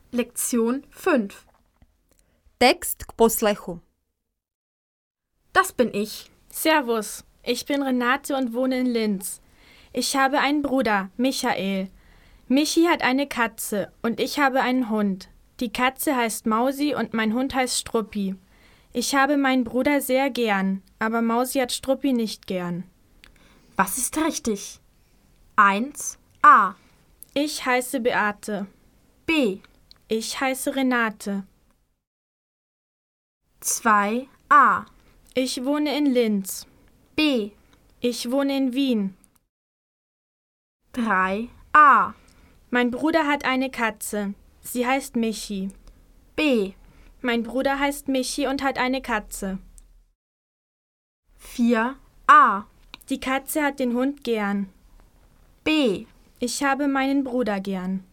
Lektion 5. Text k poslechu. Das bin ich. Servus, ich bin Renate und wohne in Linz. Ich habe einen Bruder, Michael. Michi hat eine Katze und ich habe einen Hund. Die Katze heißt Mausi und mein Hund heißt Struppi. Ich habe meinen Bruder sehr gern, aber Mausi hat Struppi nicht gern. Was ist richtig? 1. A. Ich heiße Beate. B. Ich heiße Renate. 2. A. Ich wohne in Linz. B. Ich wohne in Wien. 3. A. Mein Bruder hat eine Katze. Sie heißt Michi. B. Mein Bruder heißt Michi und hat eine Katze. 4. A. Die Katze hat den Hund gern. B. Ich habe meinen Bruder gern.